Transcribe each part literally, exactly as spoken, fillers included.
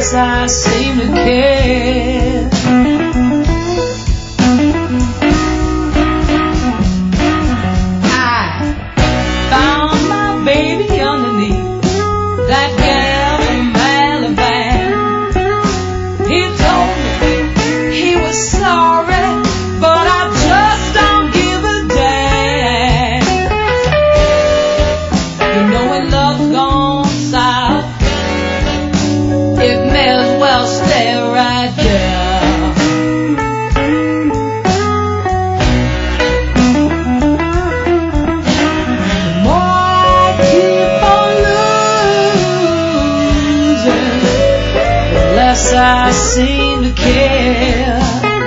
unless I seem to care. I found my baby underneath that gal from Alabama. He told me he was sorry, but I just don't give a damn. You know when love's gone south, it may as well stay right there. The more I keep on losing, the less I seem to care.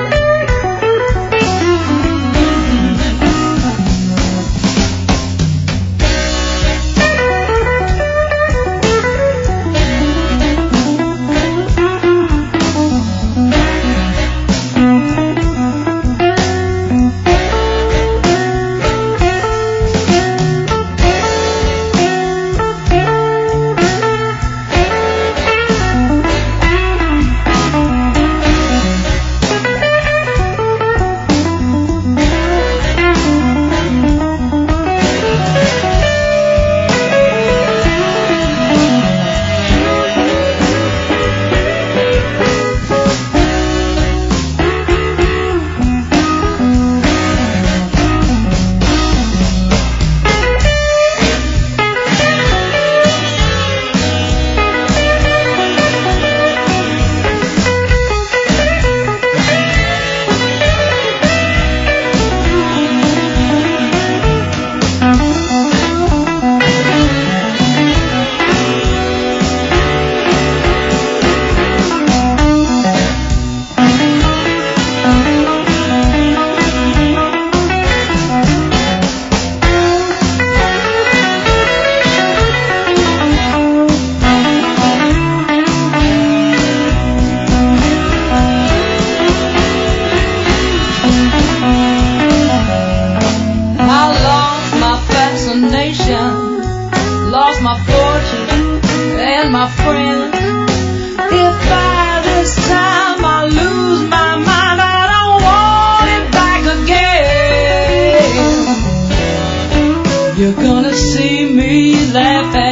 Lost my fortune and my friends. If by this time I lose my mind, I don't want it back again. You're gonna see me laugh at